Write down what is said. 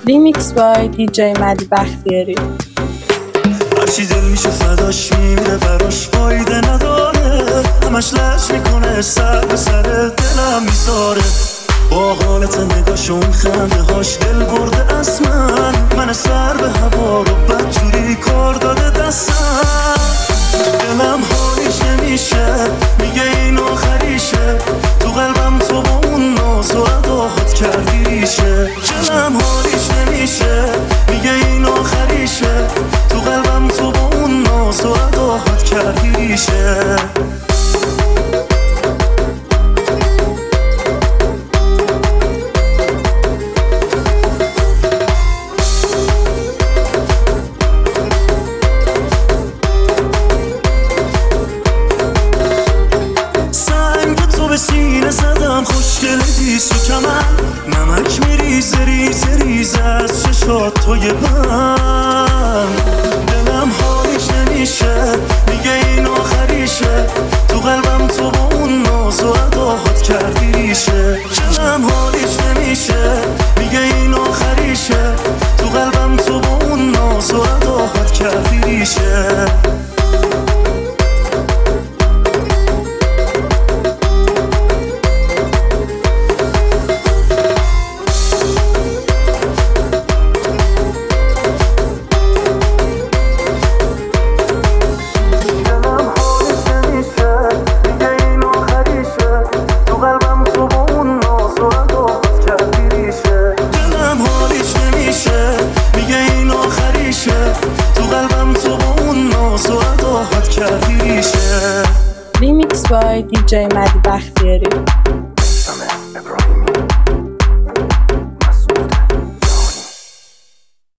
ریمیکس بای دیجی مدی بختیاری. هرچی دل میشه فداش میره براش فایده نداره، همش لش میکنه سر به سر دلم میذاره. با حالت نگاش اون خنده هاش دل برده از من سر به هوا رو بدجوری کار داده دستم. دلم حالیش نمیشه، میگه این آخریشه، تو قلبم تو با اون ناز و عداهات کردی ریشه. دلم حالیش نمیشه، میگه این آخریشه، تو قلبم تو با اون ناز و عداهات کردی ریشه. سینه زدم خوشگل دیس و کمن، نمک میریزه ریزه ریزه از چشات توی من. دلم حالیش نمیشه، میگه این آخریشه، تو قلبم تو با اون ناز و عداهات کردی ریشه. دلم حالیش نمیشه، میگه این آخریشه، تو قلبم تو با اون ناز و عداهات کردی ریشه. ریمیکس بای دیجی مدی بختیاری.